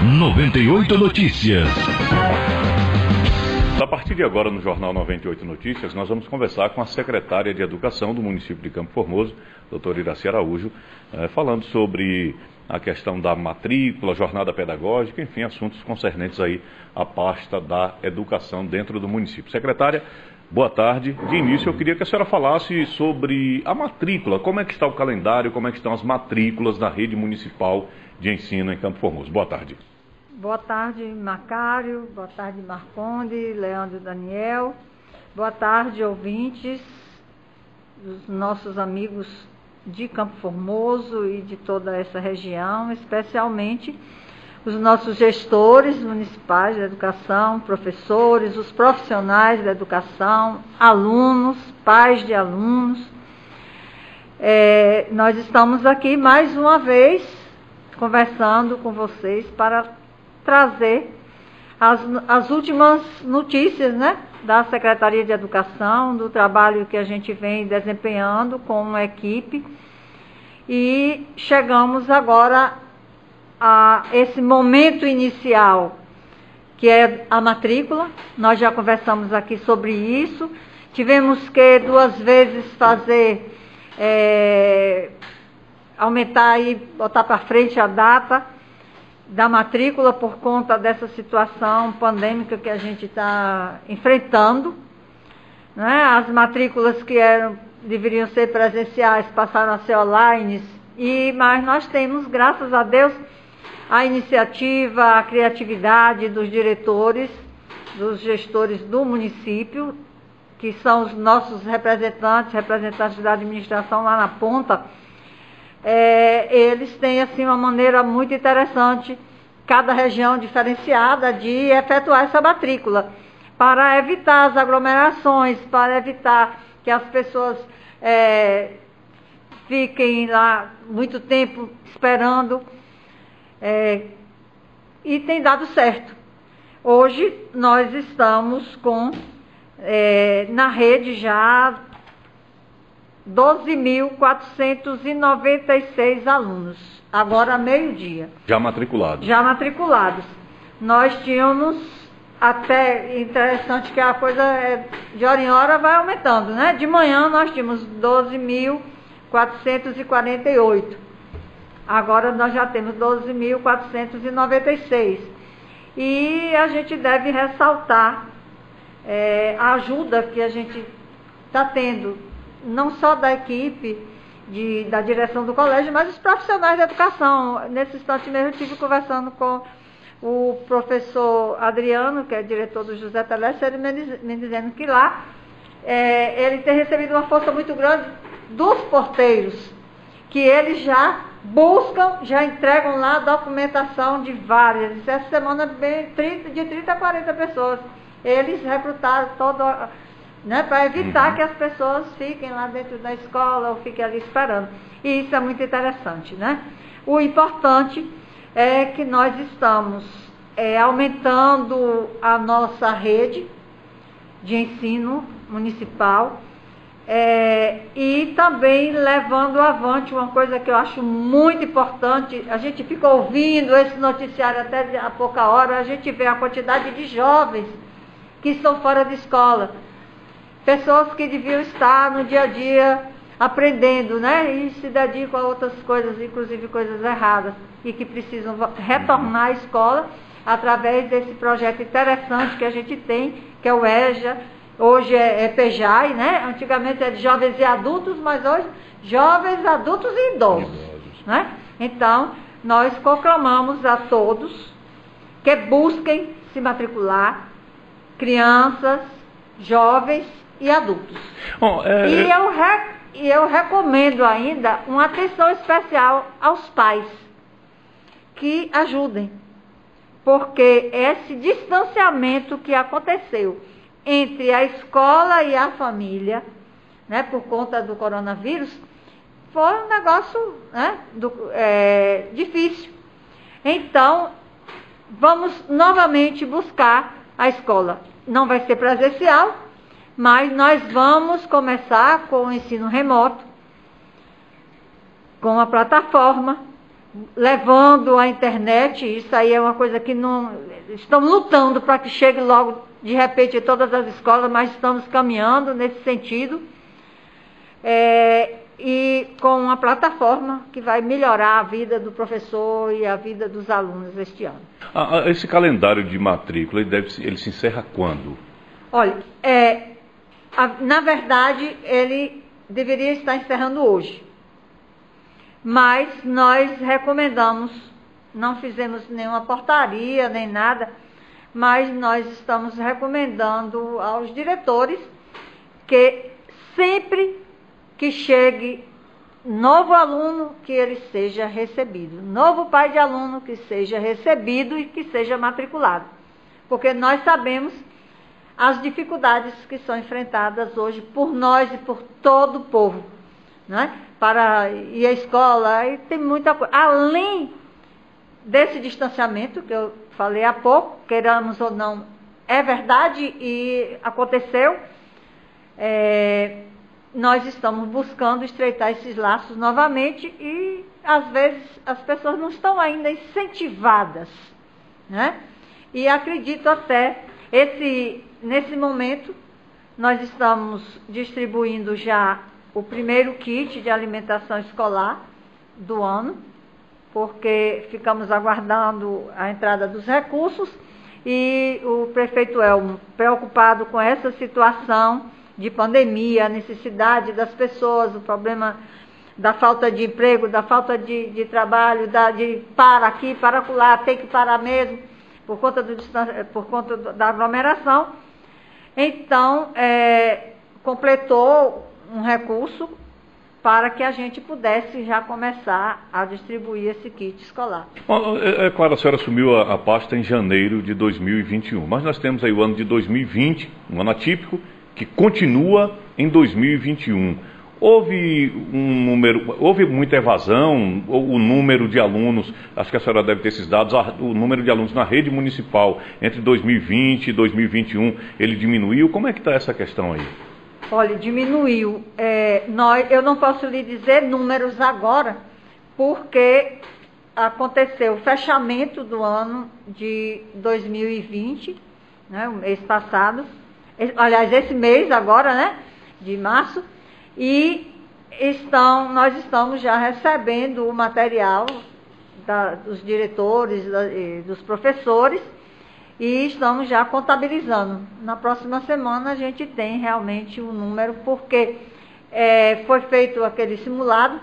98 Notícias. A partir de agora, no Jornal 98 Notícias, nós vamos conversar com a secretária de Educação do município de Campo Formoso, doutora Iraci Araújo, falando sobre a questão da matrícula, jornada pedagógica, enfim, assuntos concernentes aí à pasta da educação dentro do município. Secretária, boa tarde. De início, eu queria que a senhora falasse sobre a matrícula, como é que está o calendário, como é que estão as matrículas na rede municipal de ensino em Campo Formoso. Boa tarde. Boa tarde, Macário. Boa tarde, Marconde, Leandro e Daniel. Boa tarde, ouvintes, os nossos amigos de Campo Formoso e de toda essa região, especialmente os nossos gestores municipais da educação, professores, os profissionais da educação, alunos, pais de alunos. Nós estamos aqui mais uma vez conversando com vocês para trazer as últimas notícias, né, da Secretaria de Educação, do trabalho que a gente vem desempenhando com uma equipe. E chegamos agora a esse momento inicial, que é a matrícula. Nós já conversamos aqui sobre isso. Tivemos que 2 vezes fazer, aumentar e botar para frente a data da matrícula por conta dessa situação pandêmica que a gente está enfrentando, né? As matrículas que deveriam ser presenciais passaram a ser online, mas nós temos, graças a Deus, a iniciativa, a criatividade dos diretores, dos gestores do município, que são os nossos representantes da administração lá na ponta. Eles têm assim uma maneira muito interessante, cada região diferenciada, de efetuar essa matrícula, para evitar as aglomerações, para evitar que as pessoas fiquem lá muito tempo esperando, e tem dado certo. Hoje nós estamos com, na rede já, 12.496 alunos, agora meio-dia. Já matriculados? Já matriculados. Nós tínhamos, até interessante que a coisa de hora em hora vai aumentando, né? De manhã nós tínhamos 12.448, agora nós já temos 12.496. E a gente deve ressaltar a ajuda que a gente está tendo, não só da equipe, da direção do colégio, mas os profissionais da educação. Nesse instante mesmo eu estive conversando com o professor Adriano, que é diretor do José Teleste, ele me dizendo que lá ele tem recebido uma força muito grande dos porteiros, que eles já buscam, já entregam lá a documentação de várias. Essa semana de 30 a 40 pessoas. Eles recrutaram toda, né, para evitar que as pessoas fiquem lá dentro da escola ou fiquem ali esperando. E isso é muito interessante, né? O importante é que nós estamos aumentando a nossa rede de ensino municipal e também levando avante uma coisa que eu acho muito importante. A gente fica ouvindo esse noticiário até há pouca hora, a gente vê a quantidade de jovens que estão fora de escola. Pessoas que deviam estar no dia a dia aprendendo, né? E se dedicam a outras coisas, inclusive coisas erradas, e que precisam retornar à escola através desse projeto interessante que a gente tem, que é o EJA, hoje é PEJAI, né? Antigamente era de jovens e adultos, mas hoje jovens, adultos e idosos, né? Então, nós proclamamos a todos que busquem se matricular, crianças, jovens e adultos. E eu recomendo ainda uma atenção especial aos pais, que ajudem, porque esse distanciamento que aconteceu entre a escola e a família, né, por conta do coronavírus, foi um negócio, né, difícil. Então, vamos novamente buscar a escola. Não vai ser presencial, mas nós vamos começar com o ensino remoto, com a plataforma, levando a internet. Isso aí é uma coisa que não... Estamos lutando para que chegue logo, de repente, em todas as escolas, mas estamos caminhando nesse sentido. E com uma plataforma que vai melhorar a vida do professor e a vida dos alunos este ano. Esse calendário de matrícula, ele se encerra quando? Olha, na verdade, ele deveria estar encerrando hoje. Mas nós recomendamos, não fizemos nenhuma portaria, nem nada, mas nós estamos recomendando aos diretores que sempre que chegue novo aluno, que ele seja recebido. Novo pai de aluno, que seja recebido e que seja matriculado. Porque nós sabemos as dificuldades que são enfrentadas hoje por nós e por todo o povo, né? Para ir à escola, e tem muita coisa. Além desse distanciamento, que eu falei há pouco, queiramos ou não, é verdade e aconteceu, nós estamos buscando estreitar esses laços novamente e, às vezes, as pessoas não estão ainda incentivadas, né? E acredito até, nesse momento, nós estamos distribuindo já o primeiro kit de alimentação escolar do ano, porque ficamos aguardando a entrada dos recursos e o prefeito Elmo, preocupado com essa situação de pandemia, a necessidade das pessoas, o problema da falta de emprego, da falta de trabalho, de para aqui, para lá, tem que parar mesmo, por conta da aglomeração. Então, completou um recurso para que a gente pudesse já começar a distribuir esse kit escolar. É claro, a senhora assumiu a pasta em janeiro de 2021, mas nós temos aí o ano de 2020, um ano atípico, que continua em 2021. Houve muita evasão, o número de alunos, acho que a senhora deve ter esses dados, o número de alunos na rede municipal entre 2020 e 2021, ele diminuiu? Como é que está essa questão aí? Olha, diminuiu. Eu não posso lhe dizer números agora, porque aconteceu o fechamento do ano de 2020, né, o mês passado, aliás, esse mês agora, né, de março, e nós estamos já recebendo o material dos diretores, dos professores, e estamos já contabilizando. Na próxima semana a gente tem realmente um número, porque foi feito aquele simulado,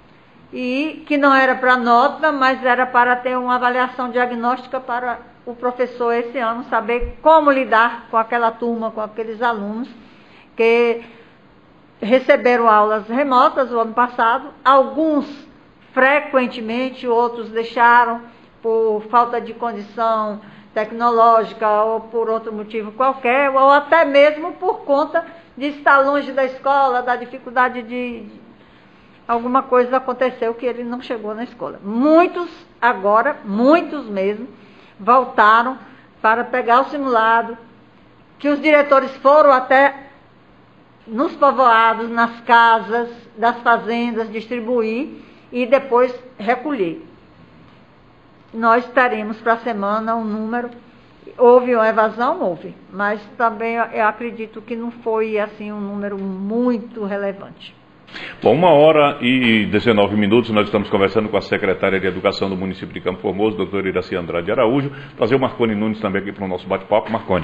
e que não era para nota, mas era para ter uma avaliação diagnóstica para o professor esse ano saber como lidar com aquela turma, com aqueles alunos que receberam aulas remotas o ano passado, alguns frequentemente, outros deixaram por falta de condição tecnológica ou por outro motivo qualquer, ou até mesmo por conta de estar longe da escola, da dificuldade de alguma coisa aconteceu que ele não chegou na escola. Muitos agora, muitos mesmo, voltaram para pegar o simulado, que os diretores foram até nos povoados, nas casas, das fazendas, distribuir e depois recolher. Nós teremos para a semana um número. Houve uma evasão? Houve, mas também eu acredito que não foi assim um número muito relevante. Bom, 1h19, nós estamos conversando com a secretária de Educação do município de Campo Formoso, doutora Iracy Andrade Araújo. Trazer o Marconi Nunes também aqui para o nosso bate-papo. Marconi.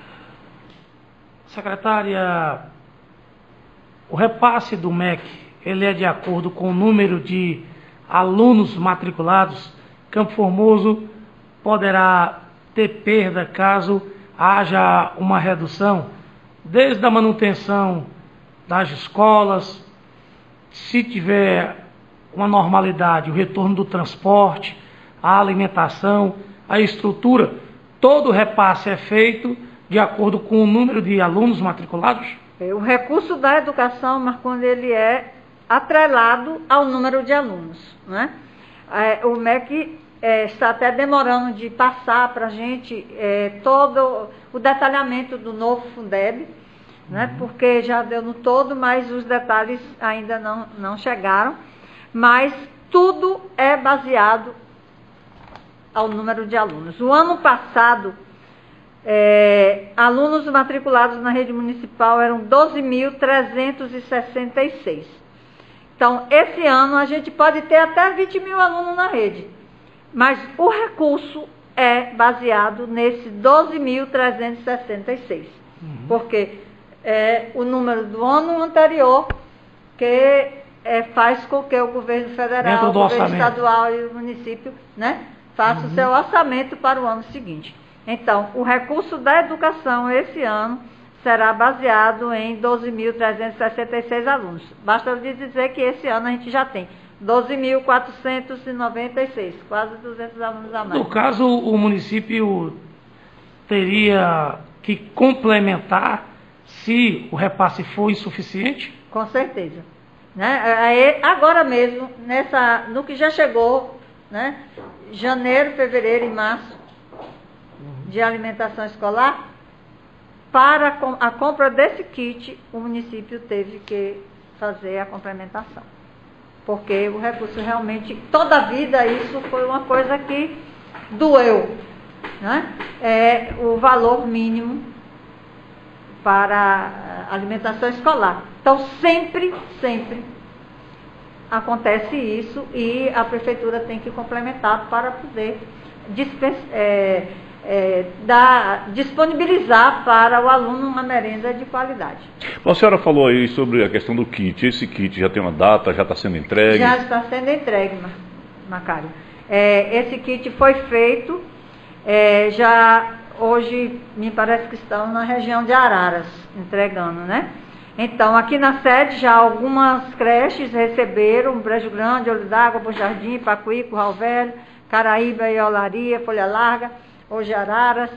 Secretária, o repasse do MEC, ele é de acordo com o número de alunos matriculados. Campo Formoso poderá ter perda caso haja uma redução, desde a manutenção das escolas, se tiver uma normalidade, o retorno do transporte, a alimentação, a estrutura, todo o repasse é feito de acordo com o número de alunos matriculados? O recurso da educação, Marconi, ele é atrelado ao número de alunos, né? O MEC está até demorando de passar para a gente todo o detalhamento do novo Fundeb, né? Porque já deu no todo, mas os detalhes ainda não chegaram. Mas tudo é baseado ao número de alunos. O ano passado, alunos matriculados na rede municipal eram 12.366. Então, esse ano a gente pode ter até 20 mil alunos na rede, mas o recurso é baseado nesse 12.366, porque é o número do ano anterior que faz com que o governo federal, o governo estadual e o município, né, façam o seu orçamento para o ano seguinte. Então, o recurso da educação esse ano será baseado em 12.366 alunos. Basta lhe dizer que esse ano a gente já tem 12.496, quase 200 alunos a mais. No caso, o município teria que complementar se o repasse for insuficiente? Com certeza. Né? Agora mesmo, no que já chegou, né? Janeiro, fevereiro e março, de alimentação escolar, para a compra desse kit, o município teve que fazer a complementação. Porque o recurso realmente, toda a vida, isso foi uma coisa que doeu. Né? É o valor mínimo para a alimentação escolar. Então, sempre acontece isso e a prefeitura tem que complementar para poder disponibilizar para o aluno uma merenda de qualidade. A senhora falou aí sobre a questão do kit. Esse kit já tem uma data, já está sendo entregue? Já está sendo entregue, Macário. Esse kit foi feito, já hoje me parece que estão na região de Araras, entregando, né? Então, aqui na sede já algumas creches receberam, Brejo Grande, Olho d'Água, Bom Jardim, Pacuí, Curral Velho, Caraíba e Olaria, Folha Larga, hoje Araras.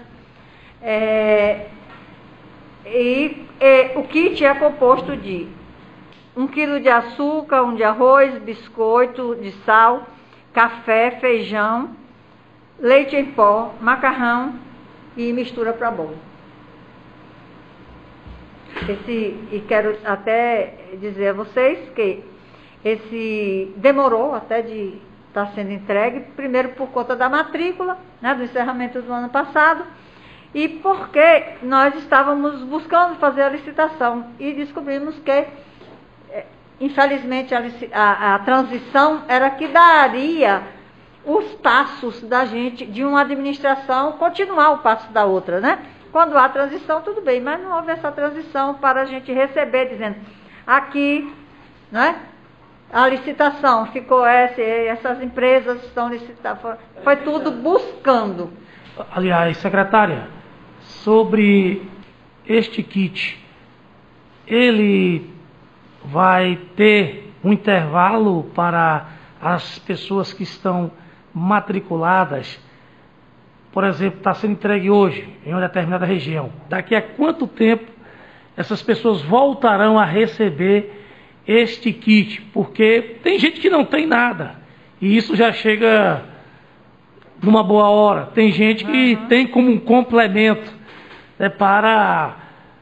O kit é composto de 1 quilo de açúcar, 1 de arroz, biscoito de sal, café, feijão, leite em pó, macarrão e mistura para bolo. E quero até dizer a vocês que esse demorou até de estar sendo entregue, primeiro por conta da matrícula, né, do encerramento do ano passado, e porque nós estávamos buscando fazer a licitação e descobrimos que, infelizmente, a transição era que daria os passos da gente, de uma administração, continuar o passo da outra, né? Quando há transição, tudo bem, mas não houve essa transição para a gente receber, dizendo, aqui, né? A licitação ficou essas empresas estão licitando, foi tudo buscando. Aliás, secretária, sobre este kit, ele vai ter um intervalo para as pessoas que estão matriculadas? Por exemplo, está sendo entregue hoje em uma determinada região. Daqui a quanto tempo essas pessoas voltarão a receber este kit? Porque tem gente que não tem nada e isso já chega numa boa hora. Tem gente que tem como um complemento, né, para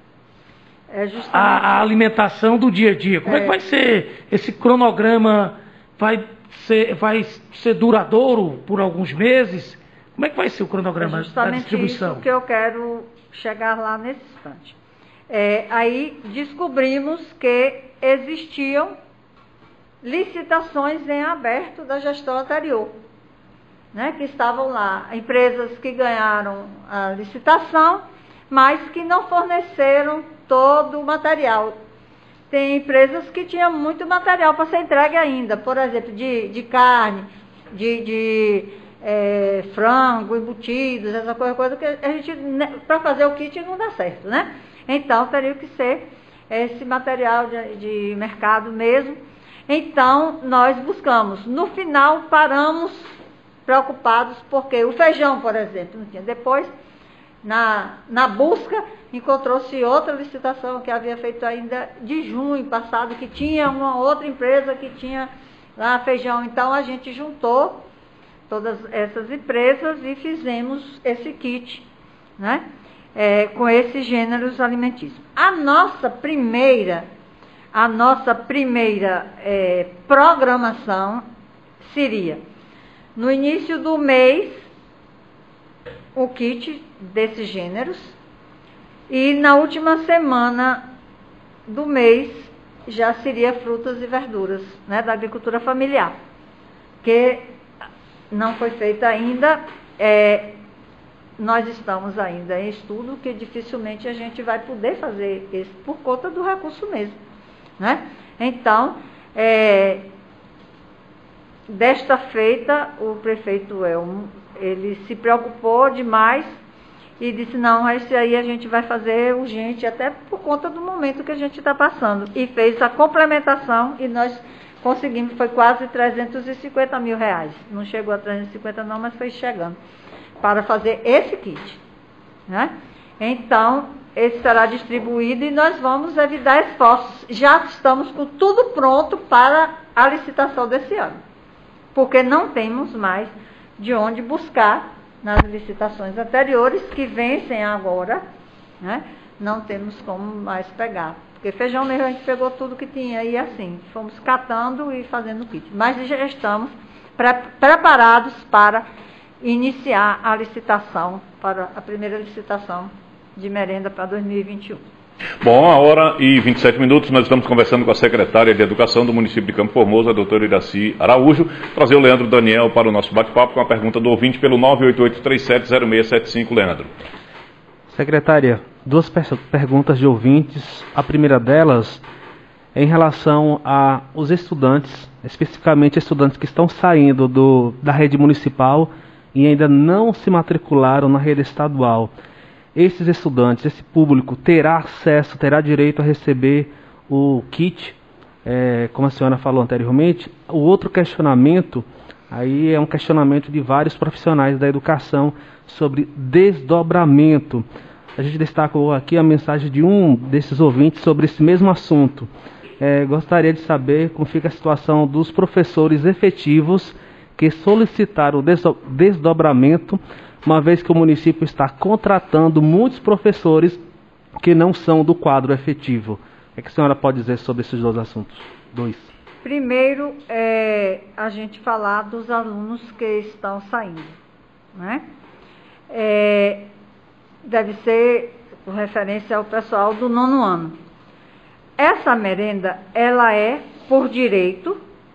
a alimentação do dia a dia. Como é que vai ser esse cronograma? Vai ser duradouro por alguns meses? Como é que vai ser o cronograma da distribuição? Isso que eu quero chegar lá nesse instante. Aí descobrimos que existiam licitações em aberto da gestão anterior, né, que estavam lá, empresas que ganharam a licitação, mas que não forneceram todo o material. Tem empresas que tinham muito material para ser entregue ainda, por exemplo, de carne, de frango, embutidos, essa coisa que a gente, para fazer o kit não dá certo, né? Então, teria que ser esse material de mercado mesmo. Então, nós buscamos. No final, paramos preocupados, porque o feijão, por exemplo, não tinha. Depois, na busca, encontrou-se outra licitação que havia feito ainda de junho passado, que tinha uma outra empresa que tinha lá feijão. Então, a gente juntou todas essas empresas e fizemos esse kit, né? Com esses gêneros alimentícios. A nossa primeira programação seria, no início do mês, o kit desses gêneros, e na última semana do mês já seria frutas e verduras, né, da agricultura familiar, que não foi feita ainda. Nós estamos ainda em estudo, que dificilmente a gente vai poder fazer isso por conta do recurso mesmo, né? Então, desta feita, o prefeito Elmo, ele se preocupou demais e disse, não, esse aí a gente vai fazer urgente, até por conta do momento que a gente está passando. E fez a complementação e nós conseguimos, foi quase 350 mil reais. Não chegou a 350 não, mas foi chegando, para fazer esse kit, né? Então, esse será distribuído e nós vamos evitar esforços. Já estamos com tudo pronto para a licitação desse ano, porque não temos mais de onde buscar nas licitações anteriores, que vencem agora, né? Não temos como mais pegar, porque feijão mesmo a gente pegou tudo que tinha e assim, fomos catando e fazendo kit. Mas já estamos preparados para iniciar a licitação, para a primeira licitação de merenda para 2021. Bom, a hora e 27 minutos, nós estamos conversando com a secretária de Educação do município de Campo Formoso, a doutora Iraci Araújo. Trazer o Leandro Daniel para o nosso bate-papo com a pergunta do ouvinte pelo 988-370675, Leandro. Secretária, duas perguntas de ouvintes. A primeira delas é em relação aos estudantes, especificamente estudantes que estão saindo da rede municipal e ainda não se matricularam na rede estadual. Esses estudantes, esse público, terá direito a receber o kit, como a senhora falou anteriormente. O outro questionamento, aí é um questionamento de vários profissionais da educação sobre desdobramento. A gente destacou aqui a mensagem de um desses ouvintes sobre esse mesmo assunto. Gostaria de saber como fica a situação dos professores efetivos que solicitaram o desdobramento, uma vez que o município está contratando muitos professores que não são do quadro efetivo. O que a senhora pode dizer sobre esses dois assuntos? Primeiro, a gente falar dos alunos que estão saindo, né? Deve ser por referência ao pessoal do 9º ano. Essa merenda, ela é por direito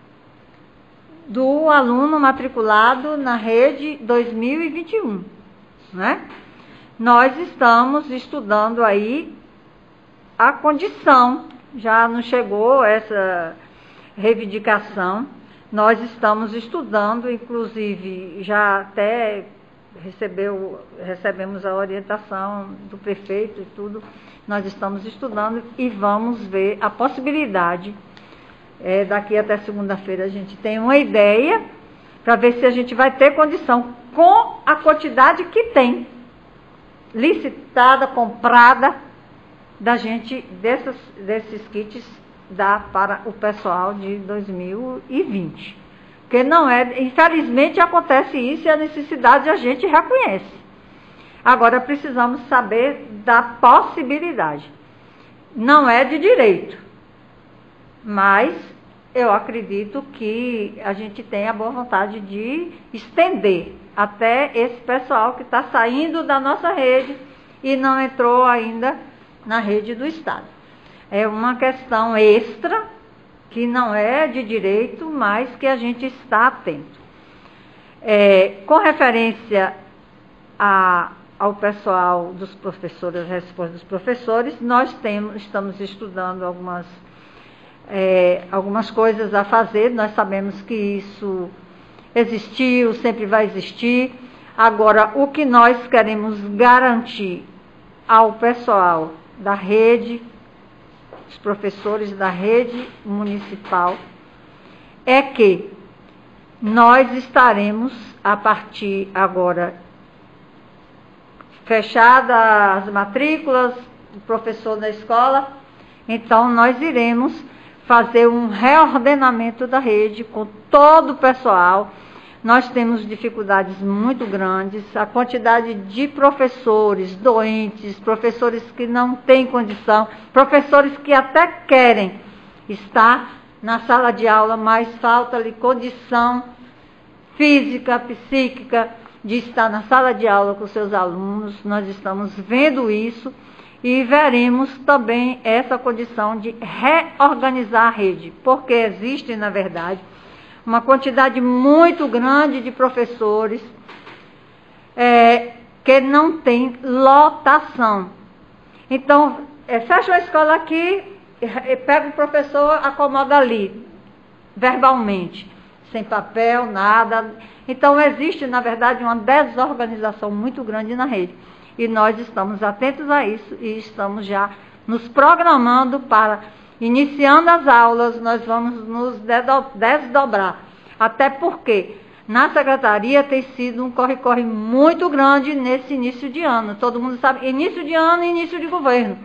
do aluno matriculado na rede 2021, né? Nós estamos estudando aí a condição, já nos chegou essa reivindicação, nós estamos estudando, inclusive já até recebemos a orientação do prefeito e tudo, nós estamos estudando e vamos ver a possibilidade. Daqui até segunda-feira a gente tem uma ideia para ver se a gente vai ter condição com a quantidade que tem licitada, comprada da gente desses kits dar para o pessoal de 2020. Porque não infelizmente acontece isso e a necessidade a gente reconhece. Agora precisamos saber da possibilidade. Não é de direito. Mas eu acredito que a gente tem a boa vontade de estender até esse pessoal que está saindo da nossa rede e não entrou ainda na rede do Estado. É uma questão extra, que não é de direito, mas que a gente está atento. Com referência ao pessoal dos professores, a resposta dos professores, nós estamos estudando algumas coisas a fazer. Nós sabemos que isso existiu, sempre vai existir. Agora, o que nós queremos garantir ao pessoal da rede, os professores da rede municipal, é que nós estaremos, a partir agora, fechadas as matrículas, o professor da escola, então nós iremos fazer um reordenamento da rede com todo o pessoal. Nós temos dificuldades muito grandes, a quantidade de professores doentes, professores que não têm condição, professores que até querem estar na sala de aula, mas falta-lhe condição física, psíquica, de estar na sala de aula com seus alunos. Nós estamos vendo isso e veremos também essa condição de reorganizar a rede, porque existe, na verdade, uma quantidade muito grande de professores que não tem lotação. Então, fecha a escola aqui, pega o professor, acomoda ali, verbalmente, sem papel, nada. Então, existe, na verdade, uma desorganização muito grande na rede. E nós estamos atentos a isso e estamos já nos programando para, iniciando as aulas, nós vamos nos desdobrar. Até porque na secretaria tem sido um corre-corre muito grande nesse início de ano. Todo mundo sabe, início de ano e início de governo.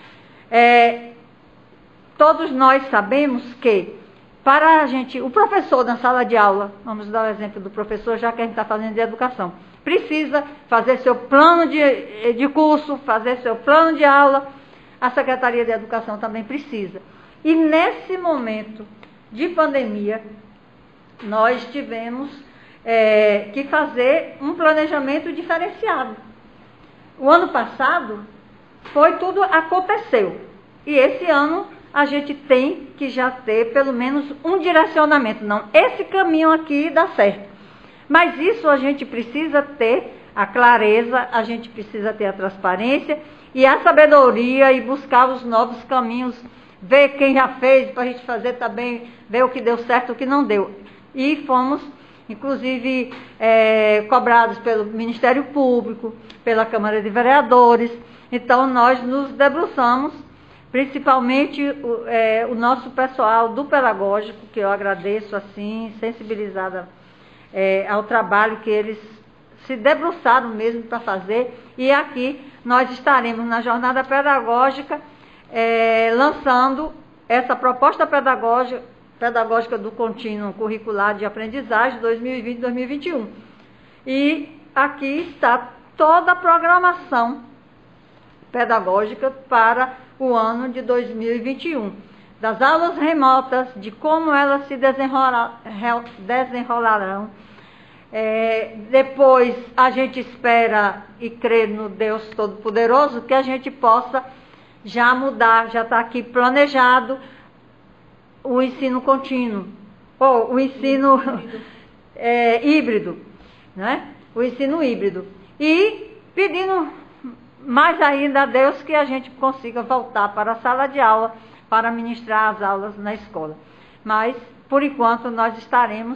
Todos nós sabemos que para a gente, o professor na sala de aula, vamos dar o exemplo do professor, já que a gente está fazendo de educação, precisa fazer seu plano de curso, fazer seu plano de aula, a Secretaria de Educação também precisa. E nesse momento de pandemia, nós tivemos que fazer um planejamento diferenciado. O ano passado, tudo aconteceu. E esse ano, a gente tem que já ter pelo menos um direcionamento. Não, esse caminho aqui dá certo. Mas isso a gente precisa ter a clareza, a gente precisa ter a transparência e a sabedoria e buscar os novos caminhos, ver quem já fez para a gente fazer também, ver o que deu certo e o que não deu. E fomos, inclusive, cobrados pelo Ministério Público, pela Câmara de Vereadores. Então, nós nos debruçamos, principalmente o nosso pessoal do pedagógico, que eu agradeço, assim, sensibilizada ao trabalho que eles se debruçaram mesmo para fazer. E aqui nós estaremos na jornada pedagógica lançando essa proposta pedagógica do contínuo curricular de aprendizagem 2020-2021. E aqui está toda a programação pedagógica para o ano de 2021. Das aulas remotas, de como elas se desenrolarão. Depois a gente espera e crê no Deus Todo-Poderoso que a gente possa já mudar, já está aqui planejado o ensino contínuo, ou o ensino híbrido, né? O ensino híbrido. E pedindo mais ainda a Deus que a gente consiga voltar para a sala de aula para ministrar as aulas na escola. Mas, por enquanto, nós estaremos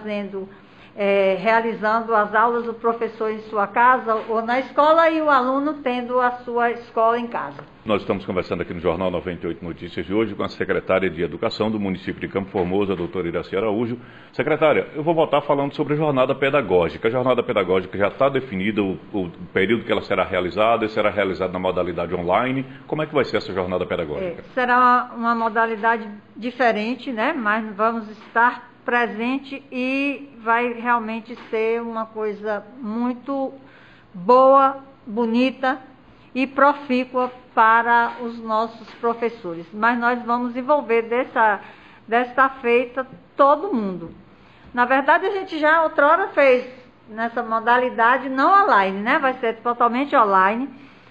realizando as aulas do professor em sua casa ou na escola e o aluno tendo a sua escola em casa. Nós estamos conversando aqui no Jornal 98 Notícias de hoje com a secretária de Educação do município de Campo Formoso, a doutora Iracy Araújo. Secretária, eu vou voltar falando sobre a jornada pedagógica. A jornada pedagógica já está definida, o período que ela será realizada, e será realizada na modalidade online. Como é que vai ser essa jornada pedagógica? Será uma modalidade diferente, né? Mas vamos estar presente e vai realmente ser uma coisa muito boa, bonita e profícua para os nossos professores. Mas nós vamos envolver desta feita todo mundo. Na verdade, a gente já outrora fez nessa modalidade não online, né? Vai ser totalmente online.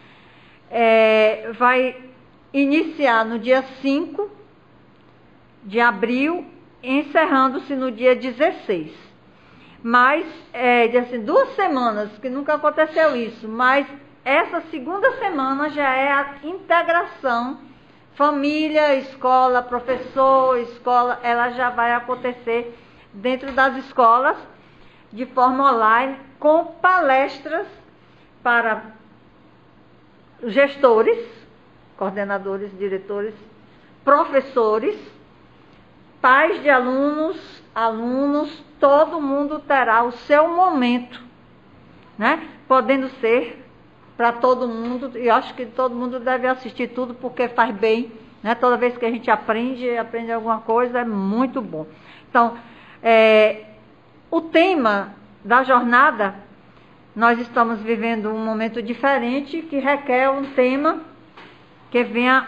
Vai iniciar no dia 5 de abril, encerrando-se no dia 16. Mas, assim, 2 semanas, que nunca aconteceu isso, mas essa segunda semana já é a integração família, escola, professor, escola, ela já vai acontecer dentro das escolas de forma online, com palestras para gestores, coordenadores, diretores, professores, pais de alunos, todo mundo terá o seu momento, né? Podendo ser para todo mundo, e acho que todo mundo deve assistir tudo porque faz bem, né? Toda vez que a gente aprende alguma coisa, é muito bom. Então, o tema da jornada, nós estamos vivendo um momento diferente que requer um tema que venha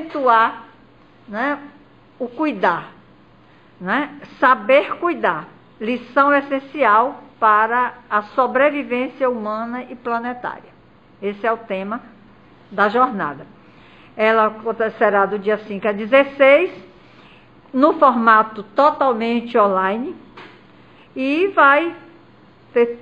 acentuar, né, o cuidar, né? Saber cuidar. lição essencial para a sobrevivência humana e planetária. Esse é o tema da jornada. Ela acontecerá do dia 5 a 16, no formato totalmente online, e vai ter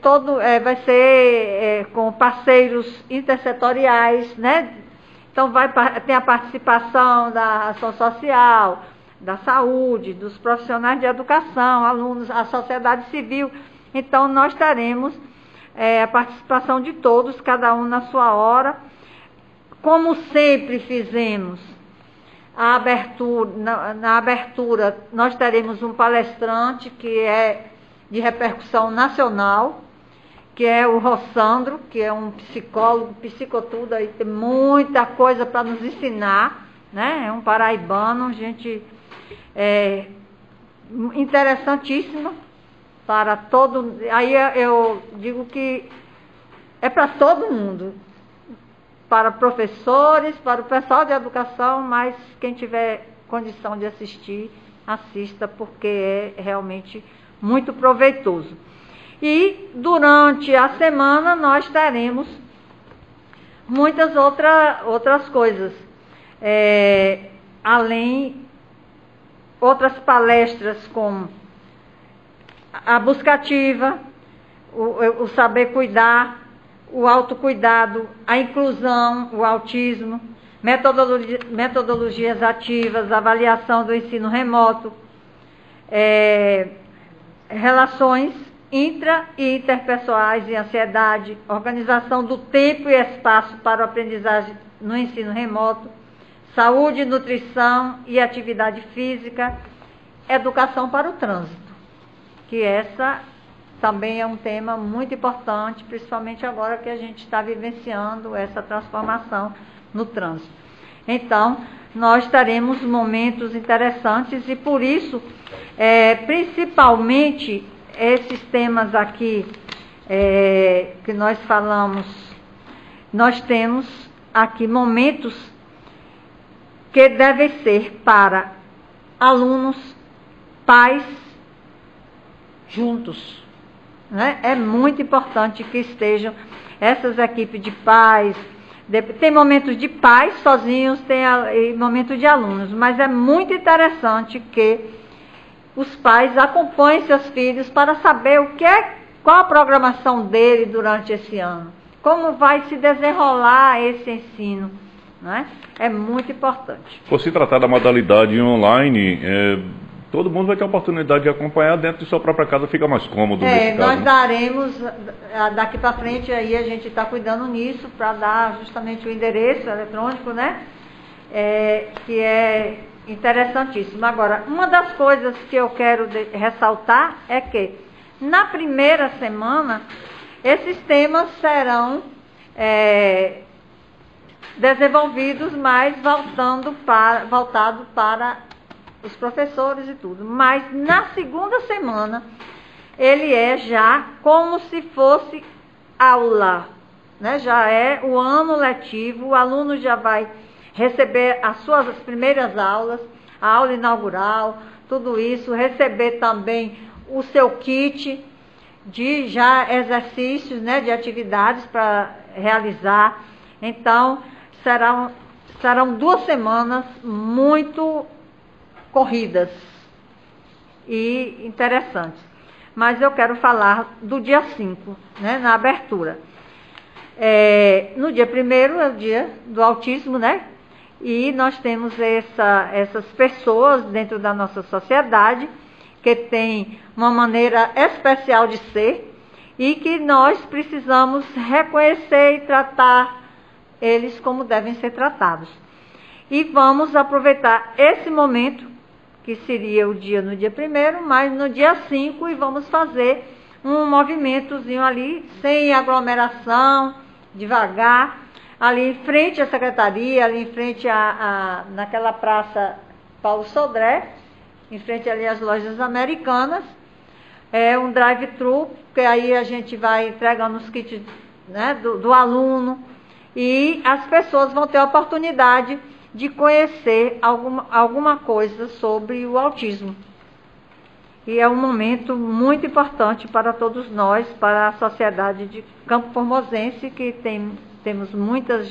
com parceiros intersetoriais, né? Então tem a participação da ação social, da saúde, dos profissionais de educação, alunos, a sociedade civil. Então nós teremos a participação de todos, cada um na sua hora. Como sempre fizemos, na abertura nós teremos um palestrante que é de repercussão nacional, que é o Rossandro, que é um psicólogo, psicotudo, aí tem muita coisa para nos ensinar, né? É um paraibano, gente interessantíssima para todo. Aí eu digo que é para todo mundo, para professores, para o pessoal de educação, mas quem tiver condição de assistir, assista, porque é realmente muito proveitoso. E durante a semana nós teremos muitas outras coisas, além outras palestras como a busca ativa, o saber cuidar, o autocuidado, a inclusão, o autismo, metodologias ativas, avaliação do ensino remoto, relações intra e interpessoais e ansiedade, organização do tempo e espaço para a aprendizagem no ensino remoto, saúde, nutrição e atividade física, educação para o trânsito, que essa também é um tema muito importante, principalmente agora que a gente está vivenciando essa transformação no trânsito. Então, nós teremos momentos interessantes e, por isso, principalmente esses temas aqui que nós falamos, nós temos aqui momentos que devem ser para alunos, pais, juntos. Né? É muito importante que estejam essas equipes de pais. Tem momentos de pais sozinhos, tem momentos de alunos, mas é muito interessante que os pais acompanhem seus filhos para saber qual a programação dele durante esse ano, como vai se desenrolar esse ensino. Né? É muito importante. Por se tratar da modalidade online, todo mundo vai ter a oportunidade de acompanhar dentro de sua própria casa, fica mais cômodo nesse caso. Nós daremos, daqui para frente, aí a gente está cuidando nisso, para dar justamente o endereço eletrônico, né? Que é interessantíssimo. Agora, uma das coisas que eu quero ressaltar é que, na primeira semana, esses temas serão desenvolvidos, mas voltado para os professores e tudo. Mas na segunda semana, ele é já como se fosse aula, né? Já é o ano letivo, o aluno já vai receber as primeiras aulas, a aula inaugural, tudo isso, receber também o seu kit de já exercícios, né, de atividades para realizar. Então, serão 2 semanas muito corridas e interessantes. Mas eu quero falar do dia 5, né, na abertura. No dia 1º é o dia do autismo, né? E nós temos essas pessoas dentro da nossa sociedade que têm uma maneira especial de ser e que nós precisamos reconhecer e tratar eles como devem ser tratados. E vamos aproveitar esse momento, que seria no dia 1º, mas no dia 5, e vamos fazer um movimentozinho ali, sem aglomeração, devagar, ali em frente à secretaria, ali em frente naquela praça Paulo Sodré, em frente ali às lojas americanas. É um drive-thru, porque aí a gente vai entregando os kits, né, do aluno, e as pessoas vão ter a oportunidade de conhecer alguma coisa sobre o autismo. e é um momento muito importante para todos nós, para a sociedade de Campo Formosense, que temos muitas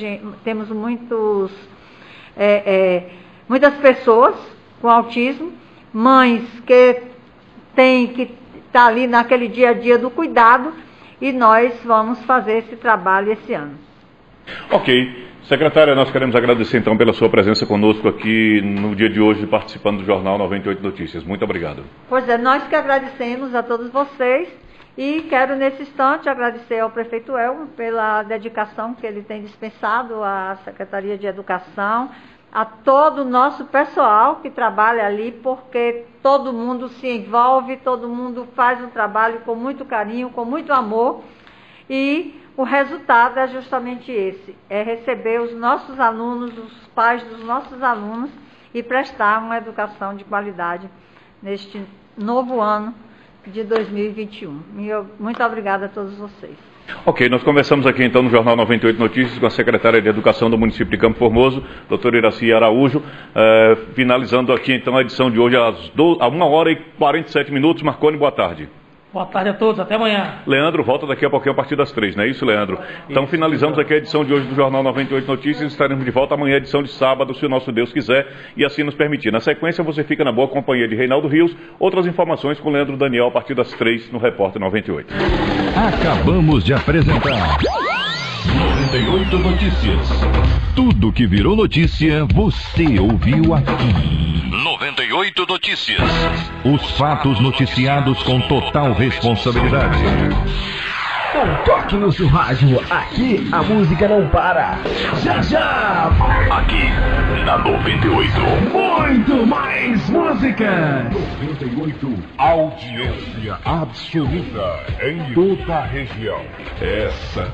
pessoas com autismo, mães que têm que estar ali naquele dia a dia do cuidado, e nós vamos fazer esse trabalho esse ano. Ok. Secretária, nós queremos agradecer então pela sua presença conosco aqui no dia de hoje, participando do Jornal 98 Notícias. Muito obrigado. Pois é, nós que agradecemos a todos vocês, e quero nesse instante agradecer ao prefeito Elmo pela dedicação que ele tem dispensado à Secretaria de Educação, a todo o nosso pessoal que trabalha ali, porque todo mundo se envolve, todo mundo faz um trabalho com muito carinho, com muito amor, e o resultado é justamente esse, é receber os nossos alunos, os pais dos nossos alunos, e prestar uma educação de qualidade neste novo ano de 2021. Muito obrigada a todos vocês. Ok, nós conversamos aqui então no Jornal 98 Notícias com a secretária de Educação do município de Campo Formoso, doutora Iracy Araújo, finalizando aqui então a edição de hoje às 1h47. Marconi, boa tarde. Boa tarde a todos, até amanhã. Leandro, volta daqui a pouquinho a partir das 3, não é isso, Leandro? Então finalizamos aqui a edição de hoje do Jornal 98 Notícias, estaremos de volta amanhã, edição de sábado, se o nosso Deus quiser e assim nos permitir. Na sequência você fica na boa companhia de Reinaldo Rios, outras informações com Leandro Daniel a partir das 3 no Repórter 98. Acabamos de apresentar 98 Notícias. Tudo que virou notícia, você ouviu aqui. 98 Notícias. Os fatos noticiados com total responsabilidade. Não toque no seu rádio, aqui a música não para. Já já! Aqui, na 98. Muito mais música! 98, audiência absoluta em toda a região. Essa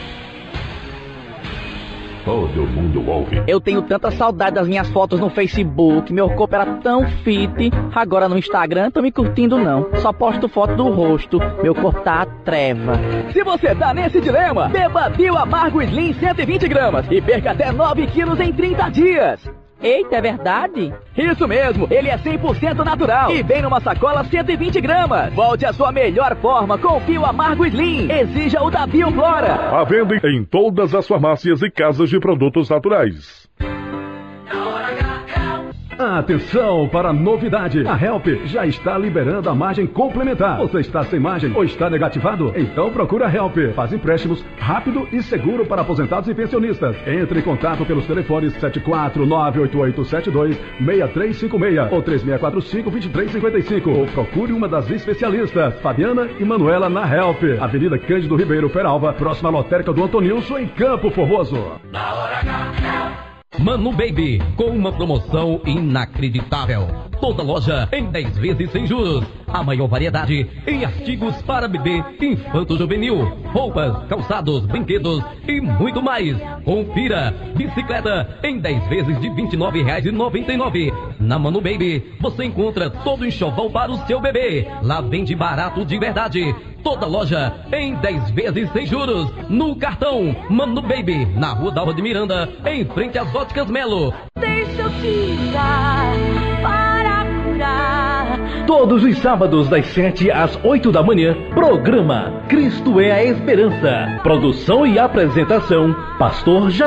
todo mundo ouve. Eu tenho tanta saudade das minhas fotos no Facebook, meu corpo era tão fit, agora no Instagram tô me curtindo não, só posto foto do rosto, meu corpo tá a treva. Se você tá nesse dilema, beba Bio Amargo Slim 120 gramas e perca até 9 quilos em 30 dias. Eita, é verdade? Isso mesmo, ele é 100% natural e vem numa sacola 120 gramas. Volte à sua melhor forma com o Bio Amargo Slim. Exija o da Bioflora. À venda em todas as farmácias e casas de produtos naturais. Atenção para a novidade. A Help já está liberando a margem complementar. Você está sem margem ou está negativado? Então procura a Help. Faz empréstimos rápido e seguro para aposentados e pensionistas. Entre em contato pelos telefones 74988726356 ou 3645-2355. Ou procure uma das especialistas, Fabiana e Manuela, na Help. Avenida Cândido Ribeiro Peralva, próxima à lotérica do Antonilson, em Campo Formoso. Manu Baby, com uma promoção inacreditável. Toda loja em 10 vezes sem juros. A maior variedade em artigos para bebê, infanto-juvenil, roupas, calçados, brinquedos e muito mais. Confira, bicicleta em 10 vezes de R$ 29,99. Na Manu Baby, você encontra todo o enxoval para o seu bebê. Lá vende barato de verdade. Toda loja em 10 vezes sem juros. No cartão Manu Baby, na Rua Dalva de Miranda, em frente às Óticas Melo. Deixa eu tirar para curar. Todos os sábados das 7 às 8 da manhã, programa Cristo é a Esperança. Produção e apresentação, Pastor